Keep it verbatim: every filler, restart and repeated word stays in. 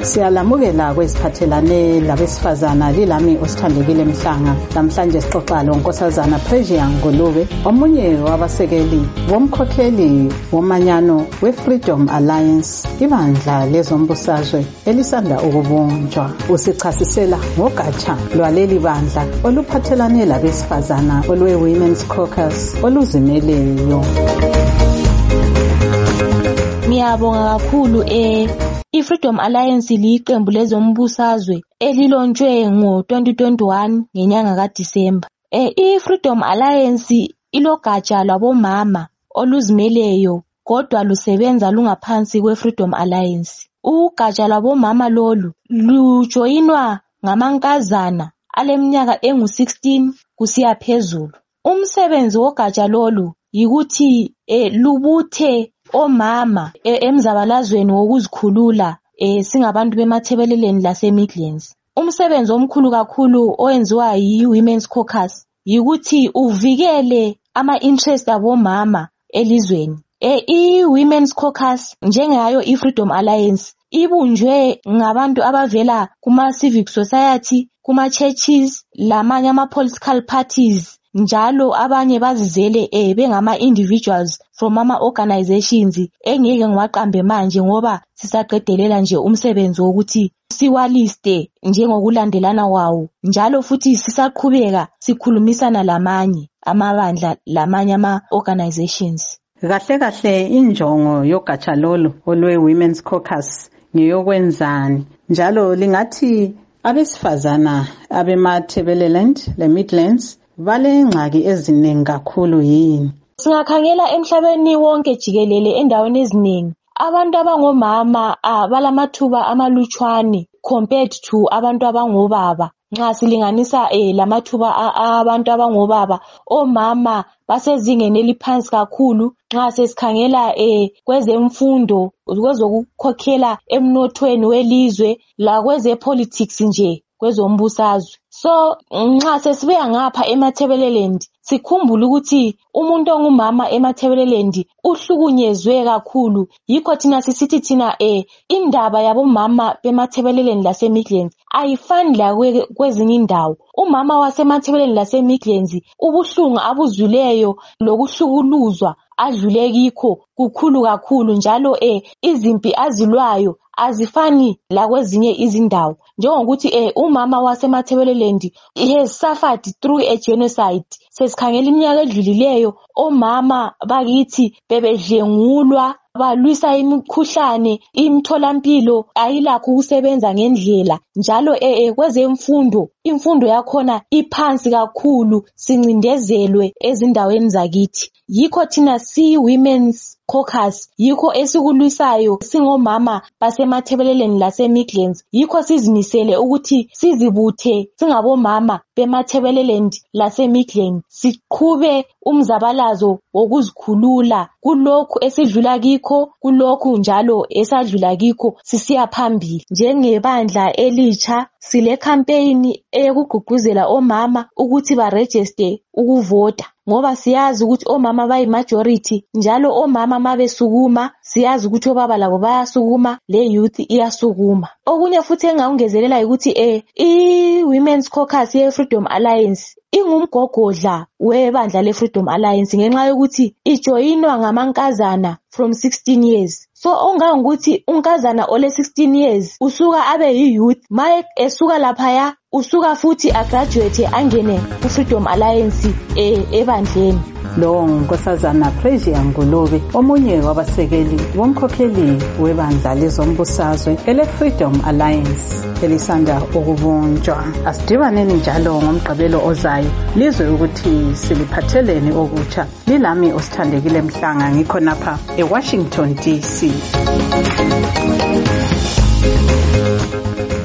Siyalamukela kweziphathelane labesifazana lilami osithandekile Mhlanga. Namhlanje sixoxa lo Nkosazana Pressure Ngulube, omunye wabasekeli womkhokheli womanyano we-Freedom Alliance, ibandla lezombusazwe elisanda ukubunjwa. Usichasisela ngogatsha lwaleli bandla oluphathelane labesifazana olwe-Women's Caucus oluzimeleyo. Ngiyabonga kakhulu eh I-Freedom Alliance liqembu lezombusazwe elilonjwe ngo twenty twenty-one ngenyanga kaDisemba. Eh I-Freedom Alliance ilogatsha lwabomama oluzimeleyo kodwa lusebenza lungaphansi kwe-Freedom Alliance. Ugatsha lwabomama lolu lujoyinwa ngamankazana aleminyaka engu sixteen kusiya phezulu. Umsebenzi wogatsha lolu yikuthi eh lubuthe omama e, emzabalazweni wokuzikhulula e, singabantu bemathebeleleni lase-Midlands. Umsebenzi omkhulu kakhulu owenziwa yi-Women's Caucus yikuthi uvikele ama-interest abomama elizweni. E, I-Women's Caucus njengayo i-Freedom Alliance ibunjwe ngabantu abavela kuma-civic society, kuma-churches lamanye ama-political parties, njalo abanye bazizele eh bengama individuals from ama organizations engeke ngiwaqambe manje ngoba sisaqedelela nje umsebenzi wokuthi siwaliste njengokulandelana kwawo, njalo futhi sisaqhubeka sikhulumisana lamanye amabandla lamanye ama organizations. Kahle kahle injongo yogatsha lolu olwe-Women's Caucus ngiyokwenzani, njalo lingathi abesifazana abemathebeleland le-Midlands vale ngxaki eziningi kakhulu yini? Singakhangela emhlabeni wonke jikelele endaweni eziningi abantu abangomama balamathuba amalutshwane compared to abantu abangobaba. Nxa silinganisa eh lamathuba abantu abangobaba, omama basezingeni eliphansi kakhulu nxa sesikhangela eh kwezemfundo, kwezokukhokhela emnothweni welizwe la kweze politics nje kwezombusazwe. So nxa sesibuya ngapha eMathebeleland sikhumbula ukuthi umuntu ongumama eMathebeleland uhlukunyezwe kakhulu. Yikho thina sisithi thina eh indaba yabomama bemathebeleland lase-Midlands ayifani la kwezinye indawo. Umama wasemathebeleland lase-Midlands ubuhlungu abuzwileyo lokuhlukuluzwa adlule kikho kukhulu kakhulu, njalo eh izimpi azilwayo azifani la kwezinye izindawo. Njengokuthi eh umama wasemathebeleland he has suffered through a genocide. Sesikhangela iminyaka edlulileyo omama bakithi bebedlengulwa, balwisa imikhuhlane, imtholampilo ayilakho ukusebenza ngendlela, njalo eh kwezemfundo imfundo yakhona iphansi kakhulu, sincindezelwe ezindaweni zakithi. Yikho thina si Women's Caucus yikho esikulwisayo singomama basemathebeleleni lase-Midlands. Yikho sizimisele ukuthi sizibuthe singabomama bemathebeleland lase-Midlands, siqhube umzabalazo wokuzikhulula kulokhu esidlula kikho, kulokhu njalo esadlula kikho sisiya phambili. Njengebandla elitsha sile campaign eyokugqugquzela omama ukuthi baregister ukuvota, ngoba siyazi ukuthi omama bayi majority, njalo omama mabesukuma siyazi ukuthi obaba labo bayasukuma, le youth iyasukuma. Okunye futhi engakungezelela ukuthi eh i-Women's Caucus ye-Freedom Alliance ingumgogodla webandla le-Freedom Alliance ngenxa yokuthi ijoyinwa ngamankazana from sixteen years. So ongangukuthi unkazana ole sixteen years usuka abe yi-youth, maye esuka laphaya usuka futhi agraduate angene ku-Freedom Alliance eh ebandleni. Lo Nkosazana Pressure Ngulube, omunye wabasekeli womkhokheli webandla lezombusazwe ele-Freedom Alliance elisanda ukubunjwa. Asidibaneni njalo ngomgqibelo ozayo lizwe ukuthi siliphatheleni okutsha. Lilami osithandekile Mhlanga, ngikhonapha eWashington D C.